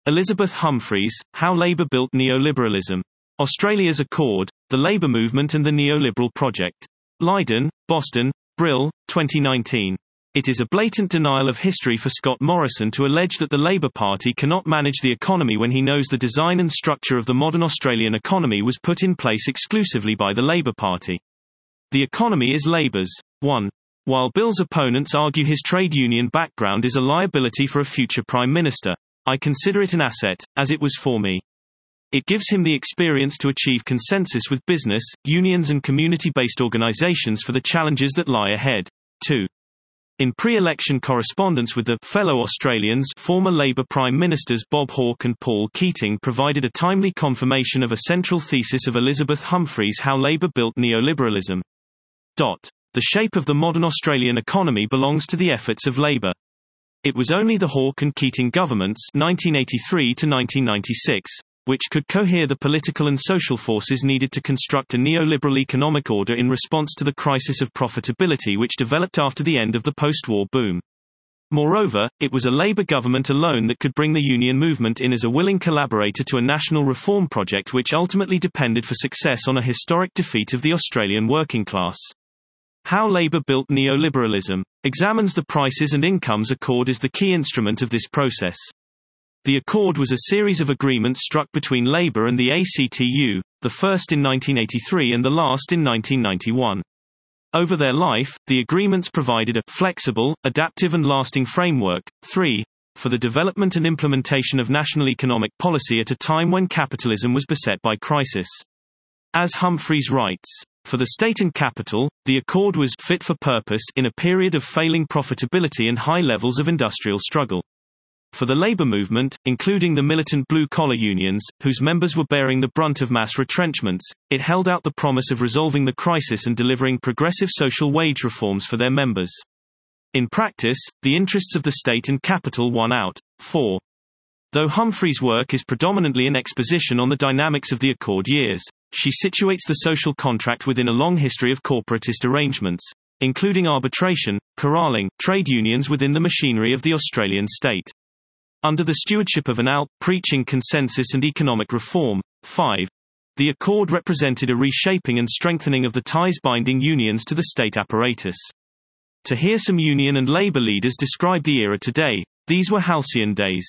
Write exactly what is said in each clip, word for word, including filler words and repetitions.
Elizabeth Humphreys, How Labour Built Neoliberalism. Australia's Accord, the Labour Movement and the Neoliberal Project. Leiden, Boston, Brill, twenty nineteen. It is a blatant denial of history for Scott Morrison to allege that the Labour Party cannot manage the economy when he knows the design and structure of the modern Australian economy was put in place exclusively by the Labour Party. The economy is Labour's. one. While Bill's opponents argue his trade union background is a liability for a future Prime Minister, I consider it an asset, as it was for me. It gives him the experience to achieve consensus with business, unions and community-based organisations for the challenges that lie ahead. two. In pre-election correspondence with the fellow Australians, former Labour Prime Ministers Bob Hawke and Paul Keating provided a timely confirmation of a central thesis of Elizabeth Humphreys' How Labour Built Neoliberalism. Dot. The shape of the modern Australian economy belongs to the efforts of Labour. It was only the Hawke and Keating governments nineteen eighty-three to nineteen ninety-six, which could cohere the political and social forces needed to construct a neoliberal economic order in response to the crisis of profitability which developed after the end of the post-war boom. Moreover, it was a Labour government alone that could bring the union movement in as a willing collaborator to a national reform project which ultimately depended for success on a historic defeat of the Australian working class. How Labour Built Neoliberalism examines the prices and incomes accord as the key instrument of this process. The Accord was a series of agreements struck between Labour and the A C T U, the first in nineteen eighty-three and the last in nineteen ninety-one. Over their life, the agreements provided a flexible, adaptive and lasting framework, three, for the development and implementation of national economic policy at a time when capitalism was beset by crisis. As Humphreys writes, for the state and capital, the Accord was fit for purpose in a period of failing profitability and high levels of industrial struggle. For the labour movement, including the militant blue-collar unions, whose members were bearing the brunt of mass retrenchments, it held out the promise of resolving the crisis and delivering progressive social wage reforms for their members. In practice, the interests of the state and capital won out. four. Though Humphreys' work is predominantly an exposition on the dynamics of the Accord years, she situates the social contract within a long history of corporatist arrangements, including arbitration, corralling, trade unions within the machinery of the Australian state. Under the stewardship of an A L, preaching consensus and economic reform. five. The Accord represented a reshaping and strengthening of the ties binding unions to the state apparatus. To hear some union and labour leaders describe the era today, these were halcyon days.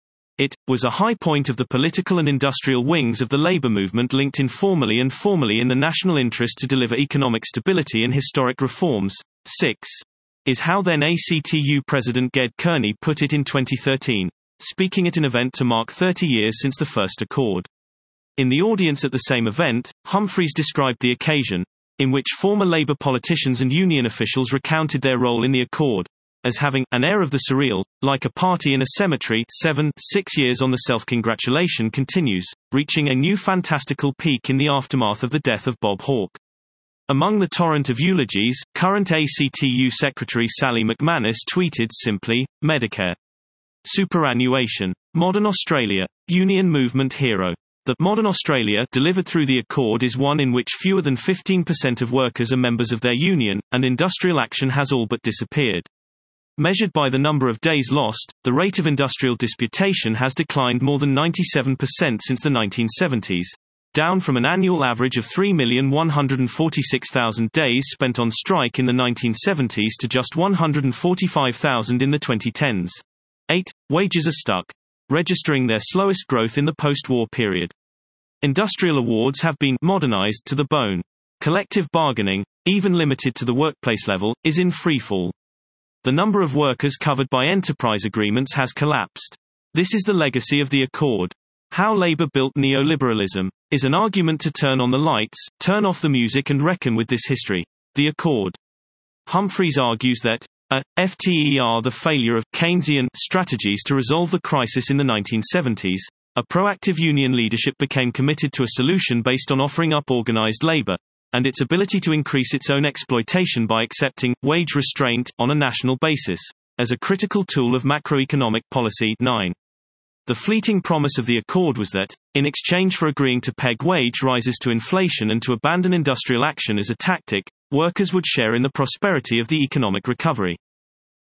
It was a high point of the political and industrial wings of the labour movement linked informally and formally in the national interest to deliver economic stability and historic reforms. six. Is how then A C T U President Ged Kearney put it in twenty thirteen, speaking at an event to mark thirty years since the first Accord. In the audience at the same event, Humphreys described the occasion, in which former Labour politicians and union officials recounted their role in the Accord, as having an air of the surreal, like a party in a cemetery. seven. Six years on, the self-congratulation continues, reaching a new fantastical peak in the aftermath of the death of Bob Hawke. Among the torrent of eulogies, current A C T U Secretary Sally McManus tweeted simply, Medicare. Superannuation. Modern Australia. Union movement hero. The modern Australia delivered through the Accord is one in which fewer than fifteen percent of workers are members of their union, and industrial action has all but disappeared. Measured by the number of days lost, the rate of industrial disputation has declined more than ninety-seven percent since the nineteen seventies, down from an annual average of three million one hundred forty-six thousand days spent on strike in the nineteen seventies to just one hundred forty-five thousand in the twenty tens. eight. Wages are stuck, registering their slowest growth in the post-war period. Industrial awards have been modernized to the bone. Collective bargaining, even limited to the workplace level, is in freefall. The number of workers covered by enterprise agreements has collapsed. This is the legacy of the Accord. How Labour Built Neoliberalism is an argument to turn on the lights, turn off the music and reckon with this history. The Accord. Humphreys argues that a after the failure of Keynesian strategies to resolve the crisis in the nineteen seventies, a proactive union leadership became committed to a solution based on offering up organised labour, and its ability to increase its own exploitation by accepting wage restraint on a national basis as a critical tool of macroeconomic policy. nine. The fleeting promise of the Accord was that, in exchange for agreeing to peg wage rises to inflation and to abandon industrial action as a tactic, workers would share in the prosperity of the economic recovery.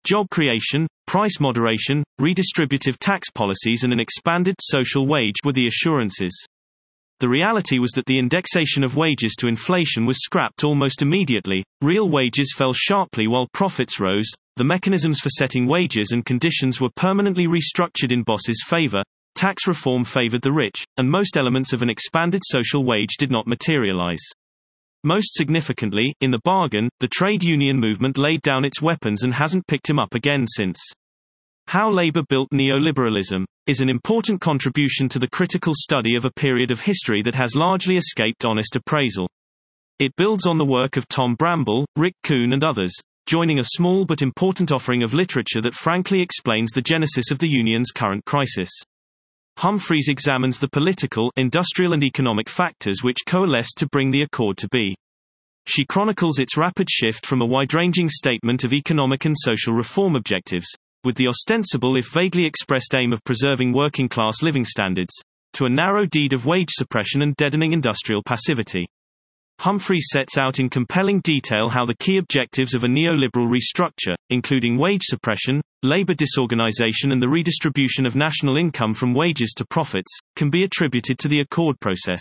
job creation, price moderation, redistributive tax policies and an expanded social wage were the assurances. The reality was that the indexation of wages to inflation was scrapped almost immediately, real wages fell sharply while profits rose, the mechanisms for setting wages and conditions were permanently restructured in bosses' favor, tax reform favored the rich, and most elements of an expanded social wage did not materialize. Most significantly, in the bargain, the trade union movement laid down its weapons and hasn't picked him up again since. How Labour Built Neoliberalism is an important contribution to the critical study of a period of history that has largely escaped honest appraisal. It builds on the work of Tom Bramble, Rick Kuhn and others, joining a small but important offering of literature that frankly explains the genesis of the union's current crisis. Humphreys examines the political, industrial and economic factors which coalesced to bring the Accord to be. She chronicles its rapid shift from a wide-ranging statement of economic and social reform objectives, with the ostensible if vaguely expressed aim of preserving working-class living standards, to a narrow deed of wage suppression and deadening industrial passivity. Humphreys sets out in compelling detail how the key objectives of a neoliberal restructure, including wage suppression, labor disorganization and the redistribution of national income from wages to profits, can be attributed to the Accord process.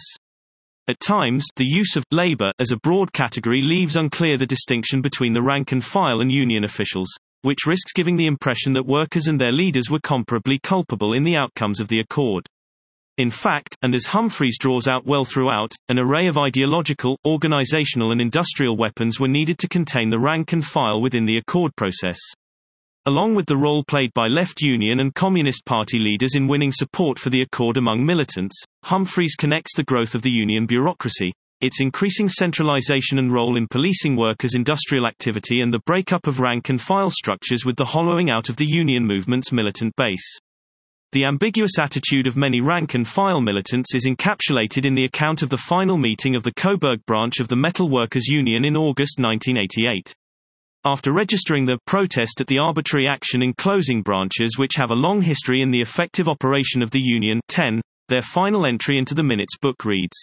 At times, the use of labor as a broad category leaves unclear the distinction between the rank and file and union officials, which risks giving the impression that workers and their leaders were comparably culpable in the outcomes of the Accord. In fact, and as Humphreys draws out well throughout, an array of ideological, organizational and industrial weapons were needed to contain the rank and file within the Accord process. Along with the role played by left union and Communist Party leaders in winning support for the Accord among militants, Humphreys connects the growth of the union bureaucracy, its increasing centralization and role in policing workers' industrial activity and the breakup of rank and file structures with the hollowing out of the union movement's militant base. The ambiguous attitude of many rank and file militants is encapsulated in the account of the final meeting of the Coburg branch of the Metal Workers Union in August nineteen eighty-eight. After registering their protest at the arbitrary action in closing branches which have a long history in the effective operation of the union, ten, their final entry into the minutes book reads,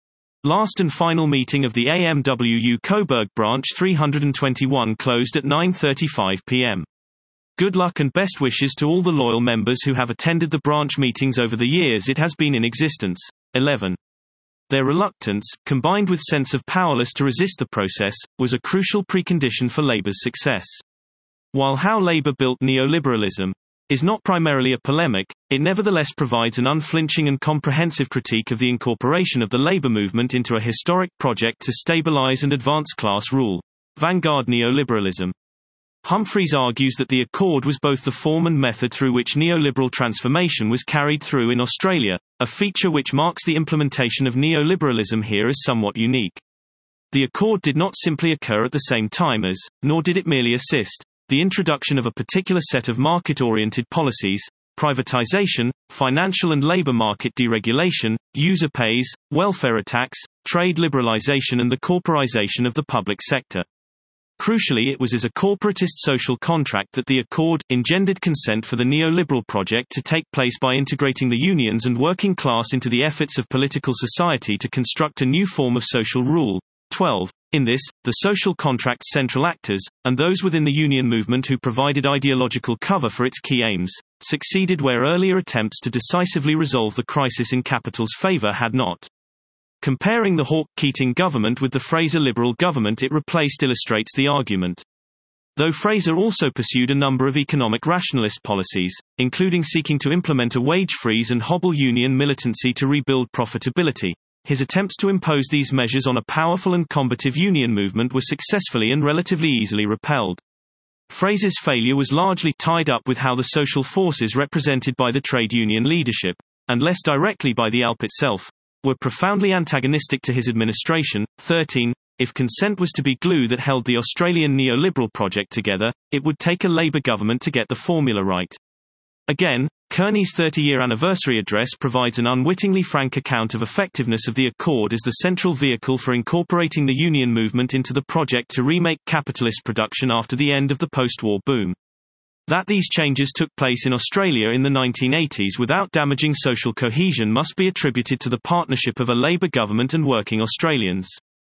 "Last and final meeting of the A M W U Coburg branch three hundred twenty-one closed at nine thirty-five p m Good luck and best wishes to all the loyal members who have attended the branch meetings over the years it has been in existence." eleven. Their reluctance, combined with sense of powerless to resist the process, was a crucial precondition for Labour's success. While How Labour Built Neoliberalism is not primarily a polemic, it nevertheless provides an unflinching and comprehensive critique of the incorporation of the labour movement into a historic project to stabilise and advance class rule. Vanguard neoliberalism. Humphreys argues that the Accord was both the form and method through which neoliberal transformation was carried through in Australia, a feature which marks the implementation of neoliberalism here as somewhat unique. The Accord did not simply occur at the same time as, nor did it merely assist, the introduction of a particular set of market-oriented policies: privatization, financial and labor market deregulation, user pays, welfare attacks, trade liberalization and the corporization of the public sector. Crucially, it was as a corporatist social contract that the Accord engendered consent for the neoliberal project to take place by integrating the unions and working class into the efforts of political society to construct a new form of social rule. twelve. In this, the social contract's central actors, and those within the union movement who provided ideological cover for its key aims, succeeded where earlier attempts to decisively resolve the crisis in capital's favor had not. Comparing the Hawke-Keating government with the Fraser Liberal government it replaced illustrates the argument. Though Fraser also pursued a number of economic rationalist policies, including seeking to implement a wage freeze and hobble union militancy to rebuild profitability, his attempts to impose these measures on a powerful and combative union movement were successfully and relatively easily repelled. Fraser's failure was largely tied up with how the social forces represented by the trade union leadership, and less directly by the A L P itself, were profoundly antagonistic to his administration. thirteen. If consent was to be glue that held the Australian neoliberal project together, it would take a Labour government to get the formula right. Again, Kearney's thirty-year anniversary address provides an unwittingly frank account of effectiveness of the Accord as the central vehicle for incorporating the union movement into the project to remake capitalist production after the end of the post-war boom. That these changes took place in Australia in the nineteen eighties without damaging social cohesion must be attributed to the partnership of a Labour government and working Australians.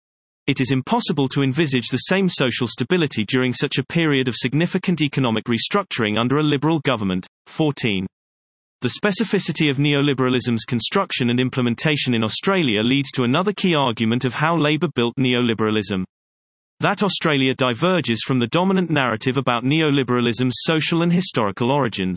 It is impossible to envisage the same social stability during such a period of significant economic restructuring under a liberal government. fourteen. The specificity of neoliberalism's construction and implementation in Australia leads to another key argument of how Labour built neoliberalism. That Australia diverges from the dominant narrative about neoliberalism's social and historical origins.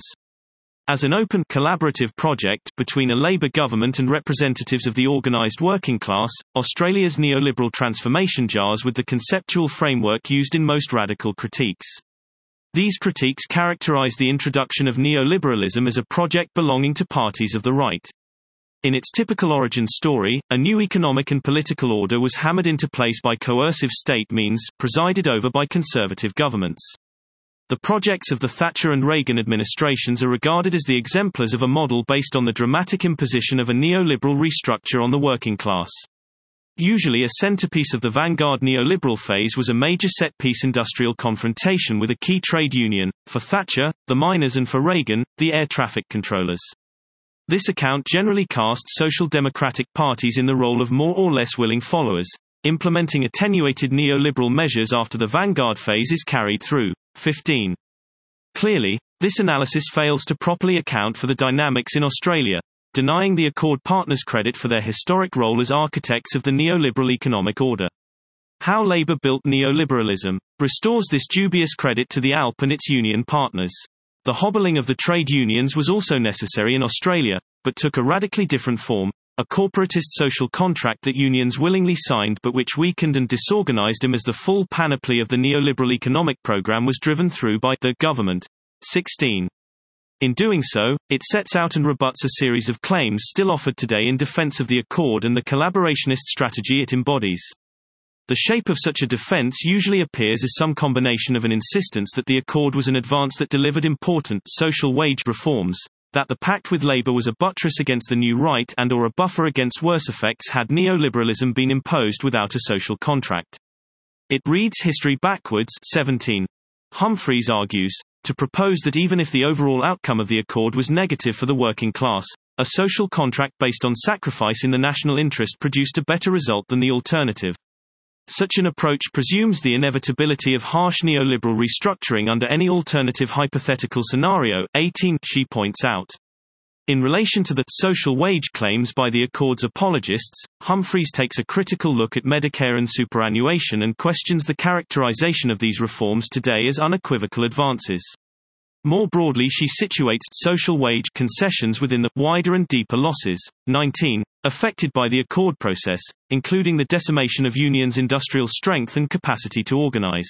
As an open, collaborative project between a Labour government and representatives of the organised working class, Australia's neoliberal transformation jars with the conceptual framework used in most radical critiques. These critiques characterise the introduction of neoliberalism as a project belonging to parties of the right. In its typical origin story, a new economic and political order was hammered into place by coercive state means, presided over by conservative governments. The projects of the Thatcher and Reagan administrations are regarded as the exemplars of a model based on the dramatic imposition of a neoliberal restructure on the working class. Usually a centerpiece of the vanguard neoliberal phase was a major set-piece industrial confrontation with a key trade union, for Thatcher, the miners, and for Reagan, the air traffic controllers. This account generally casts social democratic parties in the role of more or less willing followers, implementing attenuated neoliberal measures after the vanguard phase is carried through. fifteen. Clearly, this analysis fails to properly account for the dynamics in Australia, denying the Accord partners credit for their historic role as architects of the neoliberal economic order. How Labour built neoliberalism restores this dubious credit to the A L P and its union partners. The hobbling of the trade unions was also necessary in Australia, but took a radically different form, a corporatist social contract that unions willingly signed but which weakened and disorganised them as the full panoply of the neoliberal economic programme was driven through by the government. sixteen. In doing so, it sets out and rebuts a series of claims still offered today in defense of the Accord and the collaborationist strategy it embodies. The shape of such a defense usually appears as some combination of an insistence that the Accord was an advance that delivered important social wage reforms, that the pact with Labour was a buttress against the new right and or a buffer against worse effects had neoliberalism been imposed without a social contract. It reads history backwards. seventeen. Humphreys argues, to propose that even if the overall outcome of the Accord was negative for the working class, a social contract based on sacrifice in the national interest produced a better result than the alternative. Such an approach presumes the inevitability of harsh neoliberal restructuring under any alternative hypothetical scenario. eighteen. She points out. In relation to the social wage claims by the Accord's apologists, Humphreys takes a critical look at Medicare and superannuation and questions the characterization of these reforms today as unequivocal advances. More broadly, she situates social wage concessions within the wider and deeper losses. nineteen. Affected by the Accord process, including the decimation of unions' industrial strength and capacity to organize.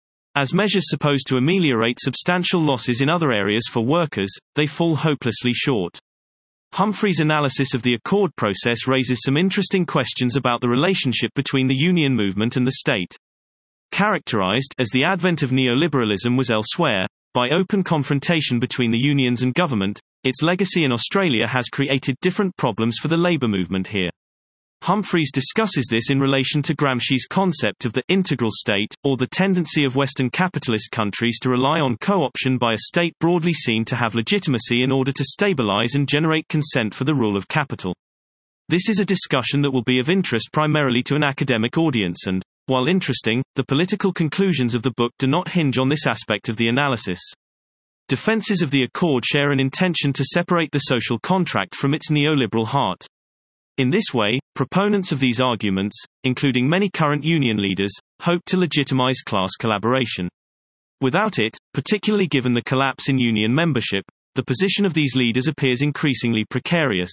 As measures supposed to ameliorate substantial losses in other areas for workers, they fall hopelessly short. Humphreys' analysis of the Accord process raises some interesting questions about the relationship between the union movement and the state. Characterized, as the advent of neoliberalism was elsewhere, by open confrontation between the unions and government, its legacy in Australia has created different problems for the labour movement here. Humphreys discusses this in relation to Gramsci's concept of the integral state, or the tendency of Western capitalist countries to rely on co-option by a state broadly seen to have legitimacy in order to stabilize and generate consent for the rule of capital. This is a discussion that will be of interest primarily to an academic audience and, while interesting, the political conclusions of the book do not hinge on this aspect of the analysis. Defenses of the Accord share an intention to separate the social contract from its neoliberal heart. In this way, proponents of these arguments, including many current union leaders, hope to legitimize class collaboration. Without it, particularly given the collapse in union membership, the position of these leaders appears increasingly precarious.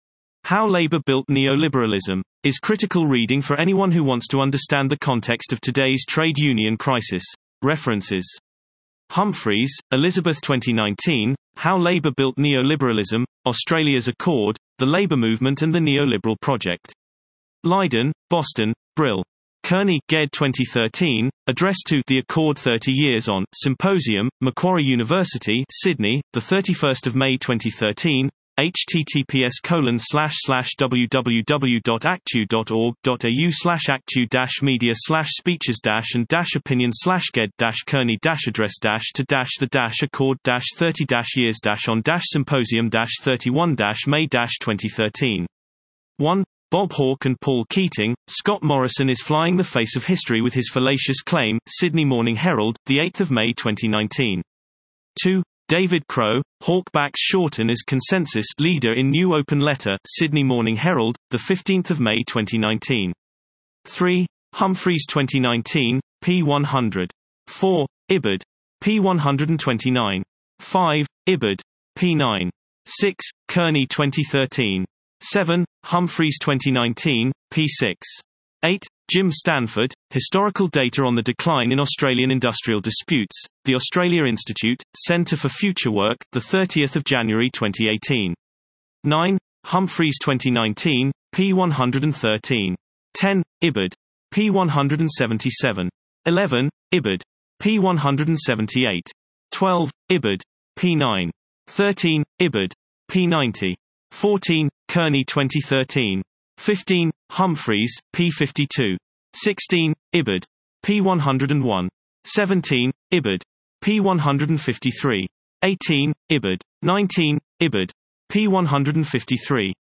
How Labour Built Neoliberalism is critical reading for anyone who wants to understand the context of today's trade union crisis. References: Humphreys, Elizabeth twenty nineteen, How Labour Built Neoliberalism, Australia's Accord, the Labour Movement and the Neoliberal Project. Leiden, Boston, Brill. Kearney, Ged twenty thirteen, Address to The Accord thirty years On, Symposium, Macquarie University, Sydney, the thirty-first of May twenty thirteen, https colon slash slash www.actu.org.au slash actu dash media slash speeches dash and dash opinion slash ged dash Kearney dash address dash to dash the dash accord dash thirty dash years dash on dash symposium dash thirty-one dash May dash twenty thirteen. one. Bob Hawke and Paul Keating, Scott Morrison is flying the face of history with his fallacious claim, Sydney Morning Herald, the eighth of May twenty nineteen. two. David Crow, Hawke backs Shorten as consensus leader in new open letter, Sydney Morning Herald, the fifteenth of May twenty nineteen. three. Humphreys twenty nineteen, p one hundred. four. Ibbard. p one hundred twenty-nine. five. Ibbard. p nine. six. Kearney twenty thirteen. seven. Humphreys twenty nineteen, p six. eight. Jim Stanford, Historical Data on the Decline in Australian Industrial Disputes, The Australia Institute, Centre for Future Work, the thirtieth of January twenty eighteen. nine. Humphreys twenty nineteen, p one hundred thirteen. ten. Ibbard. p one hundred seventy-seven. eleven. Ibbard. p one hundred seventy-eight. twelve. Ibbard. p nine. thirteen. Ibbard. p ninety. fourteen. Kearney twenty thirteen. fifteen. Humphreys, p fifty-two. sixteen. Ibbard. p one hundred one. seventeen. Ibbard. p one hundred fifty-three. eighteen. Ibbard. nineteen. Ibbard. p one hundred fifty-three.